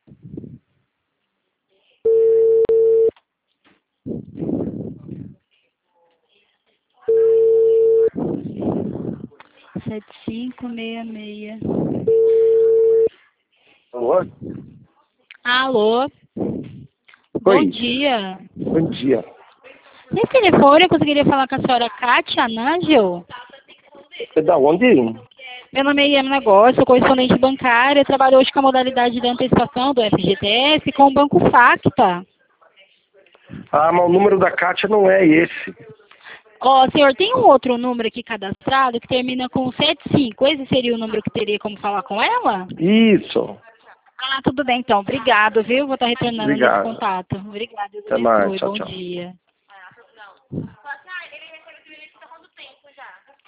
7566. Alô? Alô? Bom dia. Bom dia. Nesse telefone eu conseguiria falar com a senhora Kátia Nangel? É da onde? Meu nome é Ian Negócio, sou correspondente bancária, trabalho hoje com a modalidade de antecipação do FGTS com o Banco Facta. Ah, mas o número da Kátia não é esse. Ó, senhor, tem um outro número aqui cadastrado que termina com 75. Esse seria o número que teria como falar com ela? Isso. Ah, tudo bem então. Obrigado, viu? Vou estar retornando nesse Obrigado. contato. Obrigada. Deus Até mais. abençoe. Tchau, Bom tchau. dia.